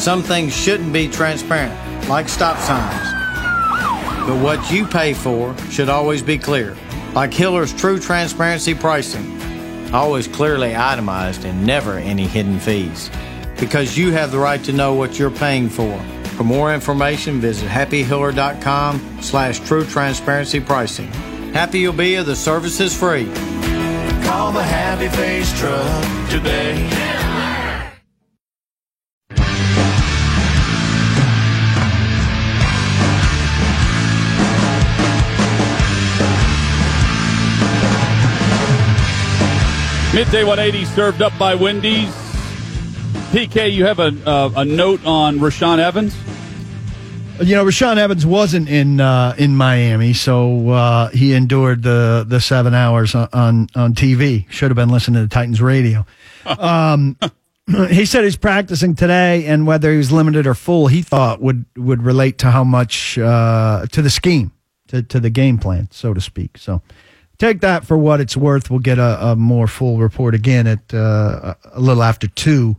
Some things shouldn't be transparent, like stop signs. But what you pay for should always be clear, like Hiller's True Transparency Pricing. Always clearly itemized and never any hidden fees. Because you have the right to know what you're paying for. For more information, visit happyhiller.com/true transparency pricing. Happy you'll be if the service is free. Call the Happy Face Truck today. Midday 180 served up by Wendy's. PK, you have a note on Rashaan Evans? You know, Rashaan Evans wasn't in Miami, so he endured the 7 hours on TV. Should have been listening to Titans radio. He said he's practicing today, and whether he was limited or full, he thought would relate to how much to the scheme, to the game plan, so to speak. So take that for what it's worth. We'll get a more full report again at a little after 2.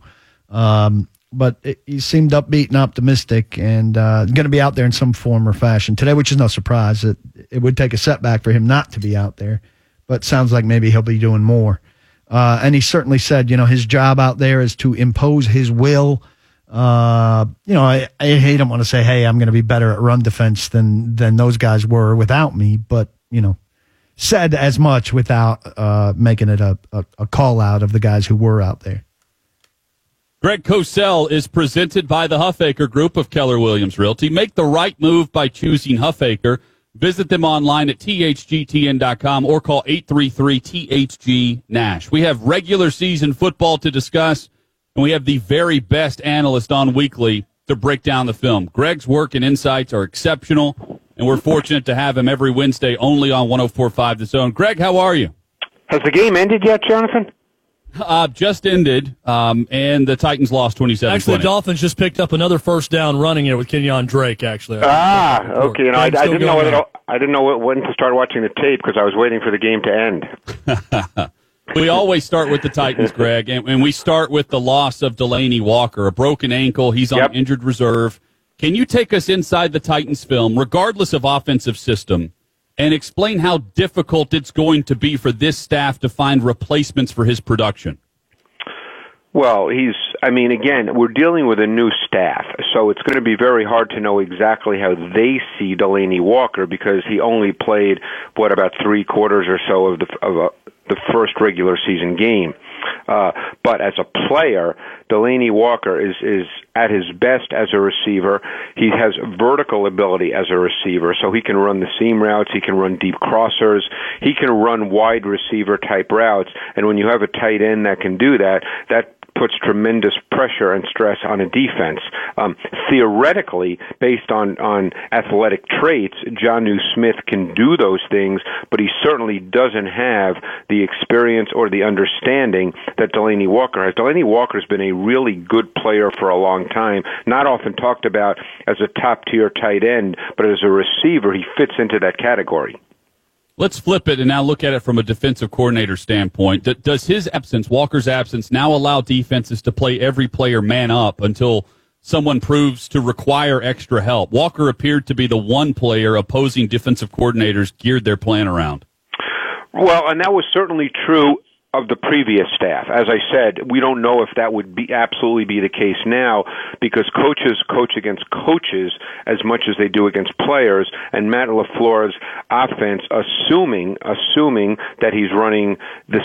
But he seemed upbeat and optimistic and going to be out there in some form or fashion today, which is no surprise. It would take a setback for him not to be out there, but sounds like maybe he'll be doing more. And he certainly said, you know, his job out there is to impose his will. I don't want to say, hey, I'm going to be better at run defense than those guys were without me, but, you know, said as much without making it a call out of the guys who were out there. Greg Cosell is presented by the Huffaker Group of Keller Williams Realty. Make the right move by choosing Huffaker. Visit them online at thgtn.com or call 833-THG-NASH. We have regular season football to discuss, and we have the very best analyst on weekly to break down the film. Greg's work and insights are exceptional, and we're fortunate to have him every Wednesday only on 104.5 The Zone. Greg, how are you? Has the game ended yet, Jonathan? Just ended, and the Titans lost 27-20. Actually, the Dolphins just picked up another first down running it with Kenyon Drake, actually. Okay. I didn't know when to start watching the tape because I was waiting for the game to end. We always start with the Titans, Greg, and we start with the loss of Delanie Walker, a broken ankle. He's on injured reserve. Can you take us inside the Titans film, regardless of offensive system, and explain how difficult it's going to be for this staff to find replacements for his production? Well, again, we're dealing with a new staff, so it's going to be very hard to know exactly how they see Delanie Walker because he only played, about 3 quarters or so of the first regular season game. But as a player, Delanie Walker is at his best as a receiver. He has vertical ability as a receiver, so he can run the seam routes, he can run deep crossers, he can run wide receiver type routes, and when you have a tight end that can do that puts tremendous pressure and stress on a defense. Theoretically, based on athletic traits, Jonnu Smith can do those things, but he certainly doesn't have the experience or the understanding that Delanie Walker has. Delanie Walker's been a really good player for a long time, not often talked about as a top-tier tight end, but as a receiver, he fits into that category. Let's flip it and now look at it from a defensive coordinator standpoint. Does his absence, Walker's absence, now allow defenses to play every player man up until someone proves to require extra help? Walker appeared to be the one player opposing defensive coordinators geared their plan around. Well, and that was certainly true of the previous staff. As I said, we don't know if that would absolutely be the case now because coaches coach against coaches as much as they do against players, and Matt LaFleur's offense, assuming that he's running the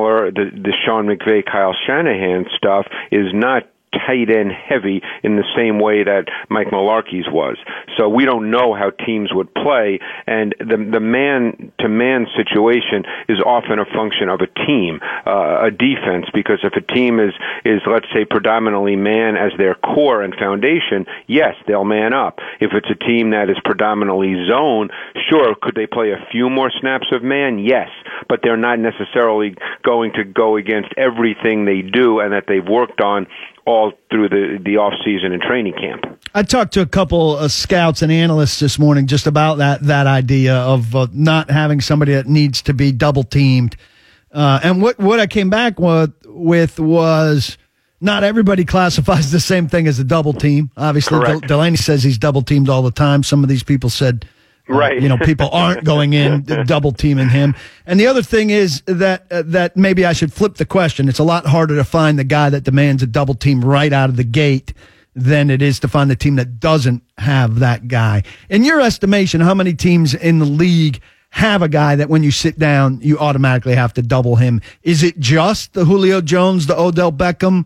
Sean McVay, Kyle Shanahan stuff, is not tight end heavy in the same way that Mike Mularkey's was. So we don't know how teams would play, and the man-to-man situation is often a function of a team, a defense, because if a team is let's say predominantly man as their core and foundation, yes, they'll man up. If it's a team that is predominantly zone, sure, could they play a few more snaps of man? Yes, but they're not necessarily going to go against everything they do and that they've worked on all through the off-season and training camp. I talked to a couple of scouts and analysts this morning just about that idea of not having somebody that needs to be double-teamed. And what I came back with was not everybody classifies the same thing as a double team. Obviously, Delaney says he's double teamed all the time. Some of these people said, right. People aren't going in double teaming him. And the other thing is that maybe I should flip the question. It's a lot harder to find the guy that demands a double team right out of the gate than it is to find the team that doesn't have that guy. In your estimation, how many teams in the league have a guy that when you sit down, you automatically have to double him? Is it just the Julio Jones, the Odell Beckham,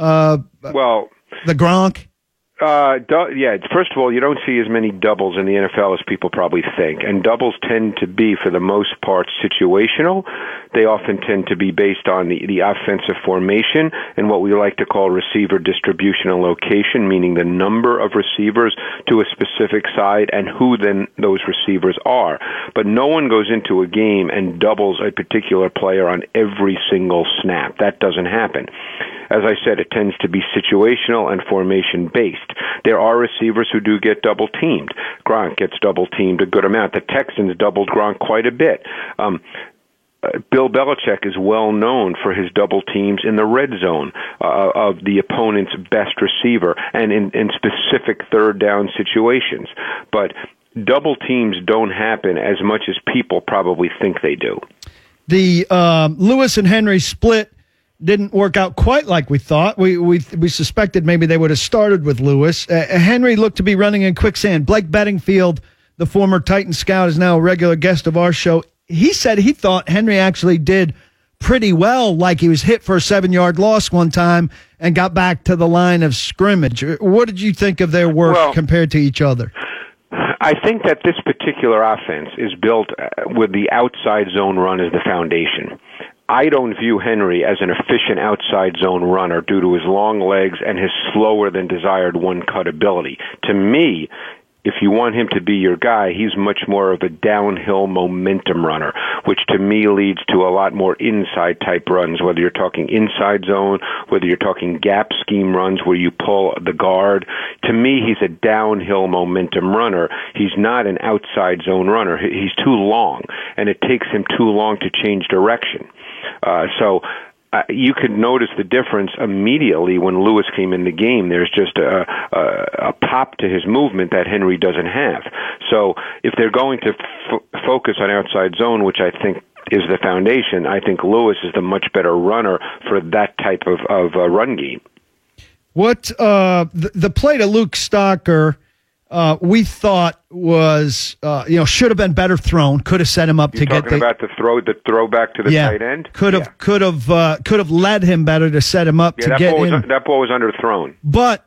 the Gronk? First of all, you don't see as many doubles in the NFL as people probably think. And doubles tend to be, for the most part, situational. They often tend to be based on the offensive formation and what we like to call receiver distribution and location, meaning the number of receivers to a specific side and who then those receivers are. But no one goes into a game and doubles a particular player on every single snap. That doesn't happen. As I said, it tends to be situational and formation-based. There are receivers who do get double-teamed. Gronk gets double-teamed a good amount. The Texans doubled Gronk quite a bit. Bill Belichick is well known for his double teams in the red zone of the opponent's best receiver and in specific third down situations. But double teams don't happen as much as people probably think they do. The Lewis and Henry split didn't work out quite like we thought. We suspected maybe they would have started with Lewis. Henry looked to be running in quicksand. Blake Bedingfield, the former Titan scout, is now a regular guest of our show. He said he thought Henry actually did pretty well, like he was hit for a 7-yard loss one time and got back to the line of scrimmage. What did you think of their work compared to each other? I think that this particular offense is built with the outside zone run as the foundation. I don't view Henry as an efficient outside zone runner due to his long legs and his slower than desired one-cut ability. To me, if you want him to be your guy, he's much more of a downhill momentum runner, which to me leads to a lot more inside type runs, whether you're talking inside zone, whether you're talking gap scheme runs where you pull the guard. To me, he's a downhill momentum runner. He's not an outside zone runner. He's too long, and it takes him too long to change direction. You could notice the difference immediately when Lewis came in the game. There's just a pop to his movement that Henry doesn't have. So if they're going to focus on outside zone, which I think is the foundation, I think Lewis is the much better runner for that type of run game. What the play to Luke Stocker, we thought was should have been better thrown. Could have set him up to get the throw back to the tight end. Could have led him better to set him up to get in. That ball was underthrown. But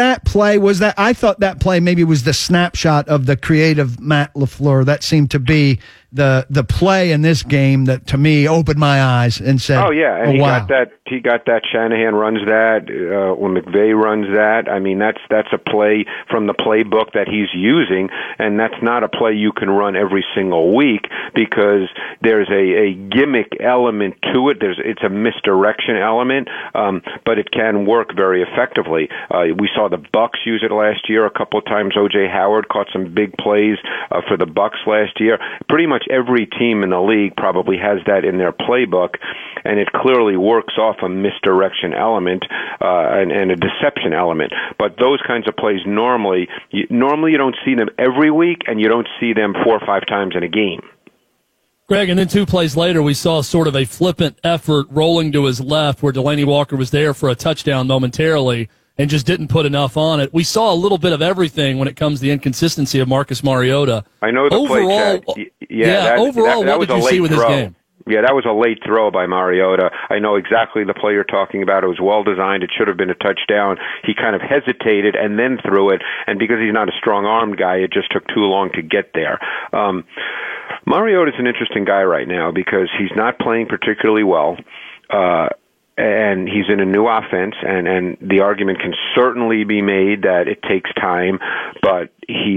I thought that play maybe was the snapshot of the creative Matt LaFleur. That seemed to be the play in this game that to me opened my eyes and said, "Oh yeah," and wow. He got that. Shanahan runs that. When McVay runs that, I mean that's a play from the playbook that he's using, and that's not a play you can run every single week because there's a gimmick element to it. It's a misdirection element, but it can work very effectively. We saw the Bucs use it last year a couple of times. O.J. Howard caught some big plays for the Bucs last year. Pretty much every team in the league probably has that in their playbook, and it clearly works off a misdirection element and a deception element. But those kinds of plays normally you don't see them every week, and you don't see them 4 or 5 times in a game. Greg, and then 2 plays later, we saw sort of a flippant effort rolling to his left where Delaney Walker was there for a touchdown momentarily and just didn't put enough on it. We saw a little bit of everything when it comes to the inconsistency of Marcus Mariota. I know the overall, play check. Overall, what did you see with his game? Yeah, that was a late throw by Mariota. I know exactly the play you're talking about. It was well designed. It should have been a touchdown. He kind of hesitated and then threw it, and because he's not a strong-armed guy, it just took too long to get there. Mariota's an interesting guy right now because he's not playing particularly well. And he's in a new offense, and the argument can certainly be made that it takes time, but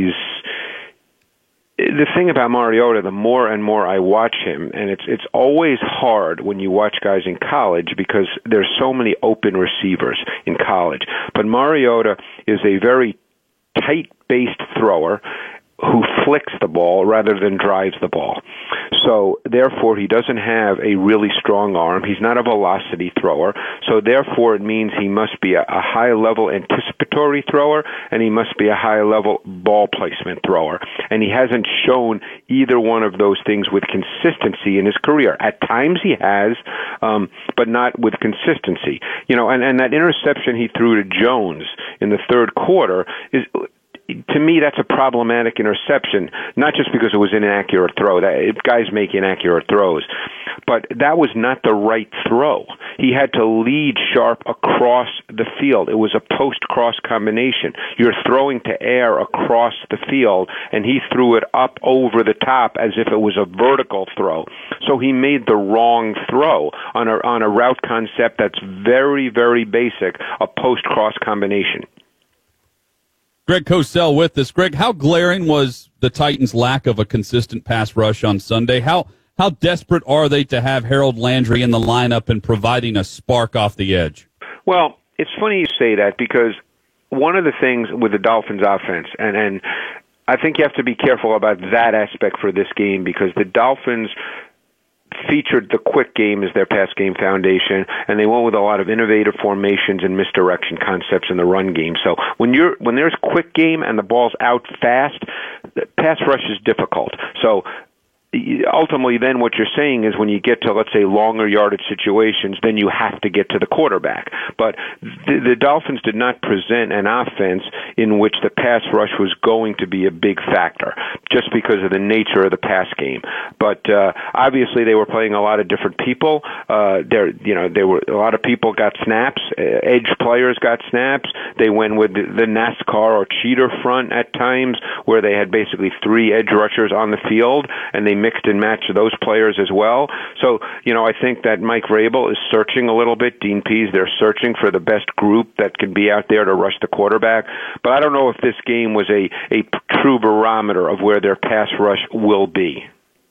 the thing about Mariota, the more and more I watch him, and it's always hard when you watch guys in college because there's so many open receivers in college. But Mariota is a very tight-based thrower, who flicks the ball rather than drives the ball. So therefore, he doesn't have a really strong arm. He's not a velocity thrower. So therefore, it means he must be a high-level anticipatory thrower, and he must be a high-level ball placement thrower. And he hasn't shown either one of those things with consistency in his career. At times he has, but not with consistency. And that interception he threw to Jones in the third quarter is, to me, that's a problematic interception, not just because it was an inaccurate throw. Guys make inaccurate throws. But that was not the right throw. He had to lead Sharp across the field. It was a post-cross combination. You're throwing to air across the field, and he threw it up over the top as if it was a vertical throw. So he made the wrong throw on a route concept that's very, very basic, a post-cross combination. Greg Cosell with us. Greg, how glaring was the Titans' lack of a consistent pass rush on Sunday? How desperate are they to have Harold Landry in the lineup and providing a spark off the edge? Well, it's funny you say that because one of the things with the Dolphins' offense, and I think you have to be careful about that aspect for this game because the Dolphins featured the quick game as their pass game foundation, and they went with a lot of innovative formations and misdirection concepts in the run game. So when there's quick game and the ball's out fast, the pass rush is difficult. So ultimately then what you're saying is when you get to, let's say, longer yardage situations, then you have to get to the quarterback. But the Dolphins did not present an offense in which the pass rush was going to be a big factor just because of the nature of the pass game. But obviously they were playing a lot of different people. There were a lot of people got snaps. Edge players got snaps. They went with the NASCAR or cheater front at times where they had basically 3 edge rushers on the field, and they mixed and matched those players as well. So, I think that Mike Vrabel is searching a little bit. Dean Pease, they're searching for the best group that can be out there to rush the quarterback. But I don't know if this game was a true barometer of where their pass rush will be.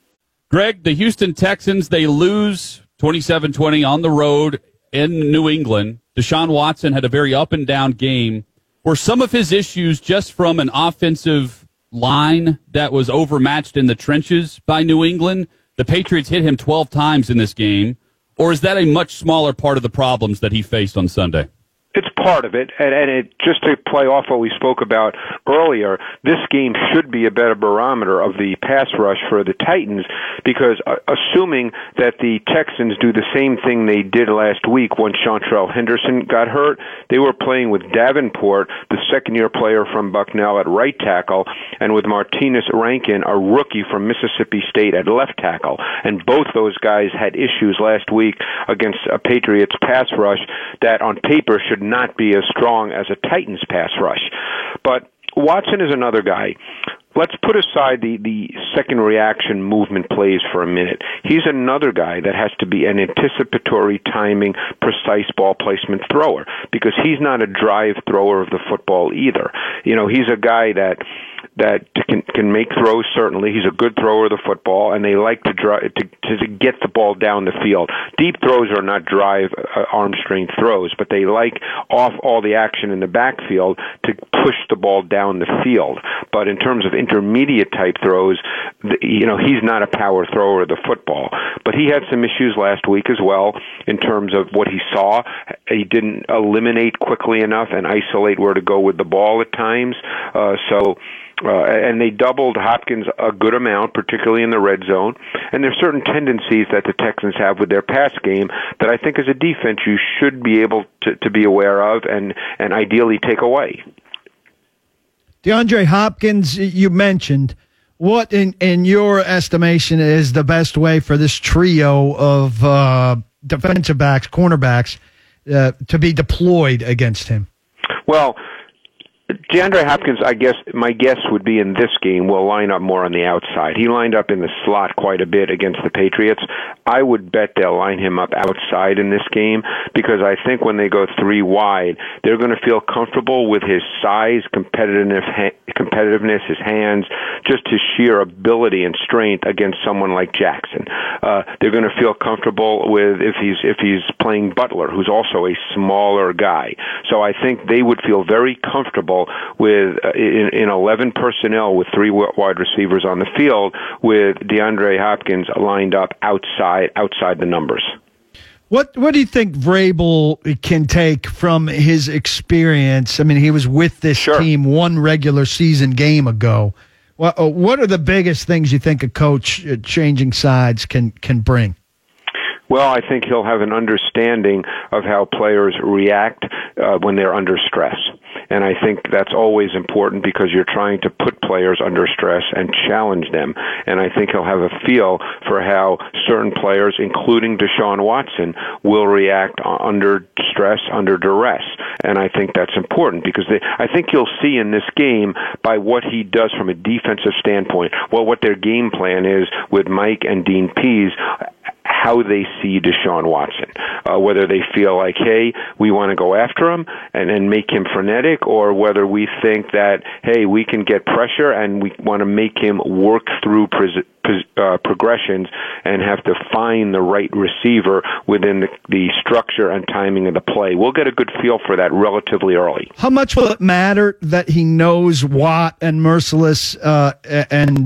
Greg, the Houston Texans, they lose 27-20 on the road in New England. Deshaun Watson had a very up-and-down game. Were some of his issues just from an offensive line that was overmatched in the trenches by New England? The Patriots hit him 12 times in this game. Or is that a much smaller part of the problems that he faced on Sunday? It's part of it, and it, just to play off what we spoke about earlier, this game should be a better barometer of the pass rush for the Titans because assuming that the Texans do the same thing they did last week when Chantrell Henderson got hurt, they were playing with Davenport, the second-year player from Bucknell at right tackle, and with Martinez Rankin, a rookie from Mississippi State at left tackle. And both those guys had issues last week against a Patriots pass rush that on paper should not be as strong as a Titans pass rush. But Watson is another guy. Let's put aside the second reaction movement plays for a minute. He's another guy that has to be an anticipatory timing, precise ball placement thrower because he's not a drive thrower of the football either. He's a guy that can make throws, certainly. He's a good thrower of the football, and they like to get the ball down the field. Deep throws are not drive arm strength throws, but they like off all the action in the backfield to push the ball down the field. But in terms of intermediate type throws, he's not a power thrower of the football. But he had some issues last week as well in terms of what he saw. He didn't eliminate quickly enough and isolate where to go with the ball at times. And they doubled Hopkins a good amount, particularly in the red zone. And there's certain tendencies that the Texans have with their pass game that I think as a defense you should be able to be aware of and ideally take away. DeAndre Hopkins, you mentioned. What, in your estimation, is the best way for this trio of defensive backs, cornerbacks, to be deployed against him? Well, DeAndre Hopkins, I guess, my guess would be in this game will line up more on the outside. He lined up in the slot quite a bit against the Patriots. I would bet they'll line him up outside in this game because I think when they go 3 wide, they're going to feel comfortable with his size, competitiveness, his hands, just his sheer ability and strength against someone like Jackson. They're going to feel comfortable with if he's playing Butler, who's also a smaller guy. So I think they would feel very comfortable in 11 personnel with 3 wide receivers on the field with DeAndre Hopkins lined up outside the numbers. What do you think Vrabel can take from his experience? I mean, he was with this team one regular season game ago. What are the biggest things you think a coach changing sides can bring? Well, I think he'll have an understanding of how players react when they're under stress. And I think that's always important because you're trying to put players under stress and challenge them. And I think he'll have a feel for how certain players, including Deshaun Watson, will react under stress, under duress. And I think that's important because I think you'll see in this game by what he does from a defensive standpoint, what their game plan is with Mike and Dean Pease, how they see Deshaun Watson, whether they feel like, hey, we want to go after him and make him frenetic, or whether we think that, hey, we can get pressure and we want to make him work through progressions and have to find the right receiver within the structure and timing of the play. We'll get a good feel for that relatively early. How much will it matter that he knows Watt and Merciless and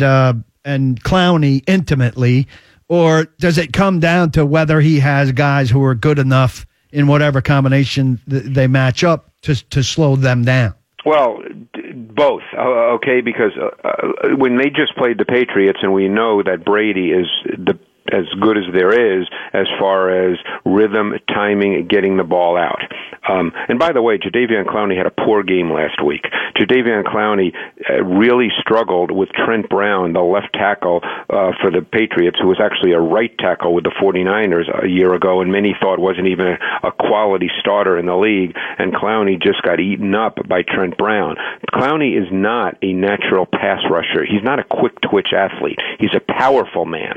Clowney intimately? Or does it come down to whether he has guys who are good enough in whatever combination they match up to slow them down? Well, both, okay, because when they just played the Patriots, and we know that Brady is as good as there is as far as rhythm, timing, getting the ball out. And by the way, Jadeveon Clowney had a poor game last week. Jadeveon Clowney really struggled with Trent Brown, the left tackle for the Patriots, who was actually a right tackle with the 49ers a year ago, and many thought wasn't even a quality starter in the league, and Clowney just got eaten up by Trent Brown. Clowney is not a natural pass rusher. He's not a quick-twitch athlete. He's a powerful man.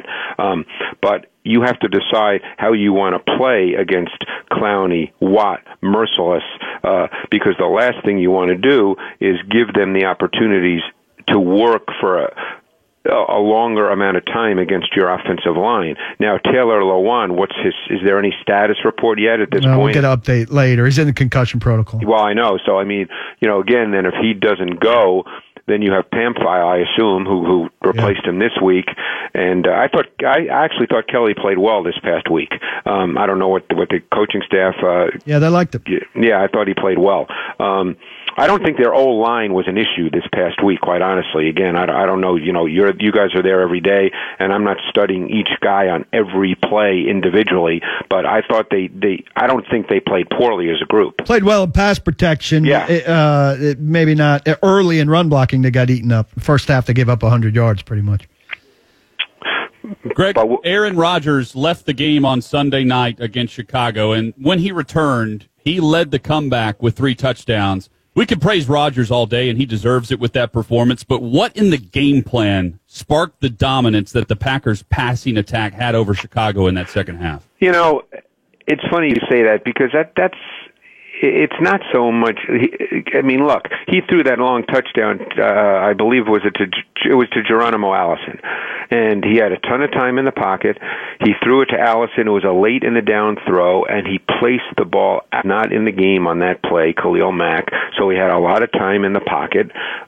But you have to decide how you want to play against Clowney, Watt, Merciless, because the last thing you want to do is give them the opportunities to work for a longer amount of time against your offensive line. Now, Taylor Lewan, is there any status report yet at this point? We'll get an update later. He's in the concussion protocol. Well, I know. So, I mean, again, then if he doesn't go, then you have Pamphile, I assume, who replaced him this week. And I actually thought Kelly played well this past week. I don't know what the coaching staff. They liked him. Yeah, I thought he played well. I don't think their O-line was an issue this past week, quite honestly. Again, I don't know. You guys are there every day, and I'm not studying each guy on every play individually. But I thought I don't think they played poorly as a group. Played well in pass protection. Yeah. Maybe not early in run blocking. They got eaten up. First half, they gave up 100 yards, pretty much. Greg, Aaron Rodgers left the game on Sunday night against Chicago, and when he returned, he led the comeback with 3 touchdowns. We could praise Rodgers all day, and he deserves it with that performance, but what in the game plan sparked the dominance that the Packers' passing attack had over Chicago in that second half? It's funny you say that because that's it's not so much. I mean, look, he threw that long touchdown. I believe it was to Geronimo Allison, and he had a ton of time in the pocket. He threw it to Allison. It was a late in the down throw, and he placed the ball not in the game on that play, Khalil Mack. So he had a lot of time in the pocket.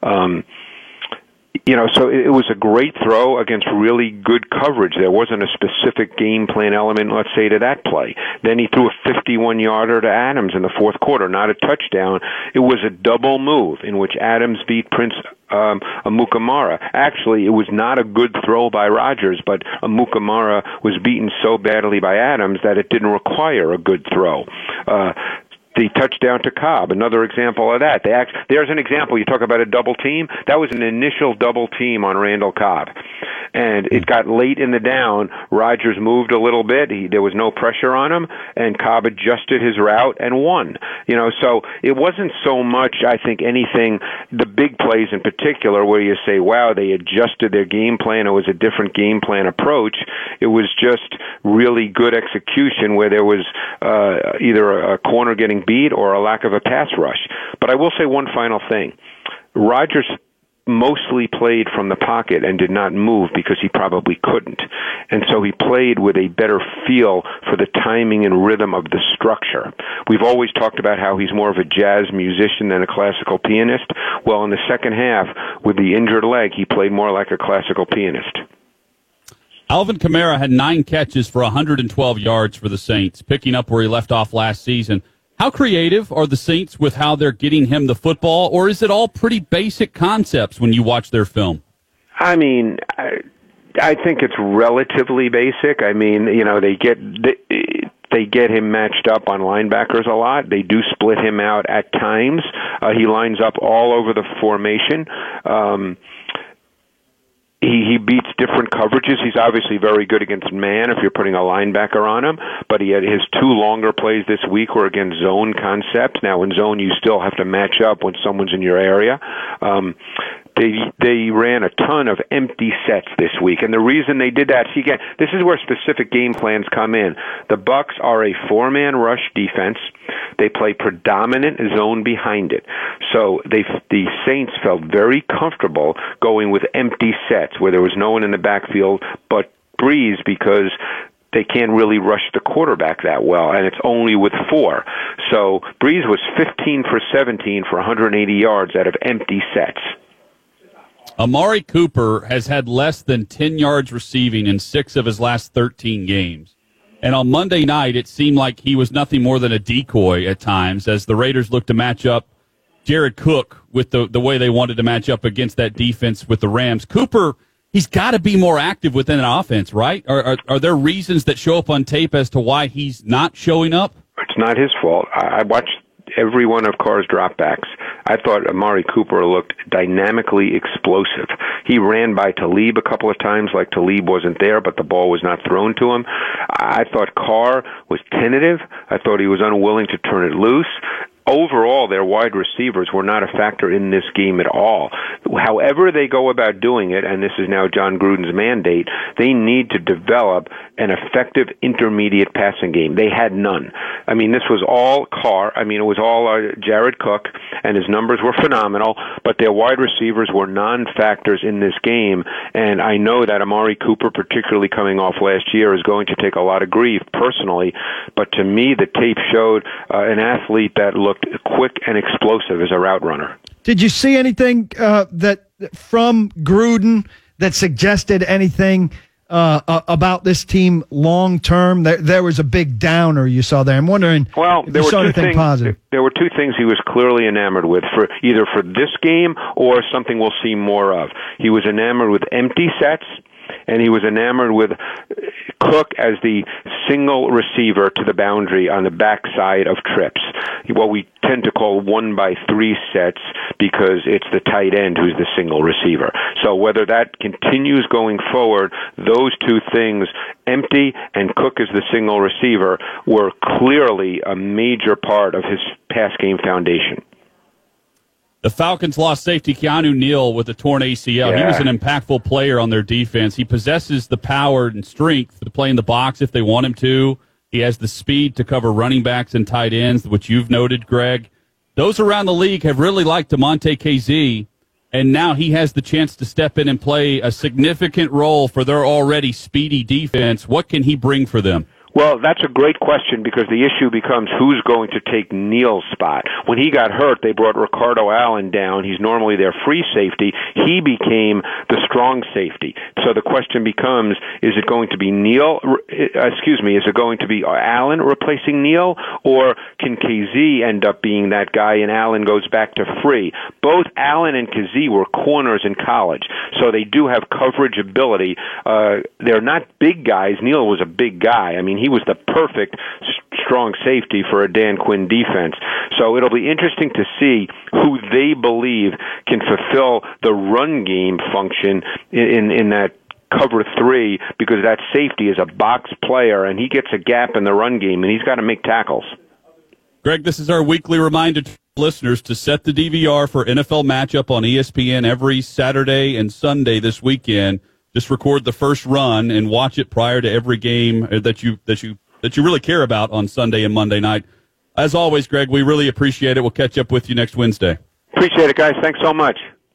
So it was a great throw against really good coverage. There wasn't a specific game plan element, let's say, to that play. Then he threw a 51-yarder to Adams in the fourth quarter, not a touchdown. It was a double move in which Adams beat Prince Amukamara. Actually, it was not a good throw by Rodgers, but Amukamara was beaten so badly by Adams that it didn't require a good throw. The touchdown to Cobb, another example of that. There's an example. You talk about a double team. That was an initial double team on Randall Cobb. And it got late in the down. Rodgers moved a little bit. There was no pressure on him, and Cobb adjusted his route and won. So it wasn't so much, I think, anything, the big plays in particular, where you say, wow, they adjusted their game plan. It was a different game plan approach. It was just really good execution where there was either a corner getting beat or a lack of a pass rush. But I will say one final thing. Rodgers mostly played from the pocket and did not move because he probably couldn't. And so he played with a better feel for the timing and rhythm of the structure. We've always talked about how he's more of a jazz musician than a classical pianist. Well, in the second half, with the injured leg, he played more like a classical pianist. Alvin Kamara had 9 catches for 112 yards for the Saints, picking up where he left off last season. How creative are the Saints with how they're getting him the football, or is it all pretty basic concepts when you watch their film? I mean, I think it's relatively basic. I mean, they get him matched up on linebackers a lot. They do split him out at times. He lines up all over the formation. He beats different coverages. He's obviously very good against man if you're putting a linebacker on him, but he had his 2 longer plays this week were against zone concepts. Now, in zone, you still have to match up when someone's in your area. They ran a ton of empty sets this week, and the reason they did that, see, again, this is where specific game plans come in. The Bucks are a 4-man rush defense. They play predominant zone behind it. So the Saints felt very comfortable going with empty sets where there was no one in the backfield but Breeze, because they can't really rush the quarterback that well, and it's only with 4. So Breeze was 15 for 17 for 180 yards out of empty sets. Amari Cooper has had less than 10 yards receiving in 6 of his last 13 games. And on Monday night, it seemed like he was nothing more than a decoy at times as the Raiders looked to match up Jared Cook with the way they wanted to match up against that defense with the Rams. Cooper, he's got to be more active within an offense, right? Are there reasons that show up on tape as to why he's not showing up? It's not his fault. I watched every one of Carr's dropbacks. I thought Amari Cooper looked dynamically explosive. He ran by Talib a couple of times like Talib wasn't there, but the ball was not thrown to him. I thought Carr was tentative. I thought he was unwilling to turn it loose. Overall, their wide receivers were not a factor in this game at all. However they go about doing it, and this is now John Gruden's mandate, they need to develop an effective intermediate passing game. They had none. I mean, this was all Carr. I mean, it was all Jared Cook, and his numbers were phenomenal, but their wide receivers were non-factors in this game, and I know that Amari Cooper, particularly coming off last year, is going to take a lot of grief personally, but to me, the tape showed an athlete that looked quick and explosive as a route runner. Did you see anything that from Gruden that suggested anything about this team long term? There was a big downer you saw there. I'm wondering. Well, if you saw anything positive. There were 2 things he was clearly enamored with, for either for this game or something we'll see more of. He was enamored with empty sets, and he was enamored with Cook as the single receiver to the boundary on the backside of trips. What we tend to call 1-by-3 sets, because it's the tight end who's the single receiver. So whether that continues going forward, those 2 things, empty and Cook as the single receiver, were clearly a major part of his pass game foundation. The Falcons lost safety Keanu Neal with a torn ACL. Yeah. He was an impactful player on their defense. He possesses the power and strength to play in the box if they want him to. He has the speed to cover running backs and tight ends, which you've noted, Greg. Those around the league have really liked DeMonte KZ, and now he has the chance to step in and play a significant role for their already speedy defense. What can he bring for them? Well, that's a great question, because the issue becomes who's going to take Neal's spot. When he got hurt, they brought Ricardo Allen down. He's normally their free safety. He became the strong safety. So the question becomes, is it going to be is it going to be Allen replacing Neal, or can KZ end up being that guy and Allen goes back to free? Both Allen and KZ were corners in college, so they do have coverage ability. They're not big guys. Neal was a big guy. I mean, he was the perfect strong safety for a Dan Quinn defense. So it'll be interesting to see who they believe can fulfill the run game function in that cover 3, because that safety is a box player, and he gets a gap in the run game, and he's got to make tackles. Greg, this is our weekly reminder to listeners to set the DVR for NFL Matchup on ESPN every Saturday and Sunday this weekend. Just record the first run and watch it prior to every game that you really care about on Sunday and Monday night. As always, Greg, we really appreciate it. We'll catch up with you next Wednesday. Appreciate it, guys. Thanks so much.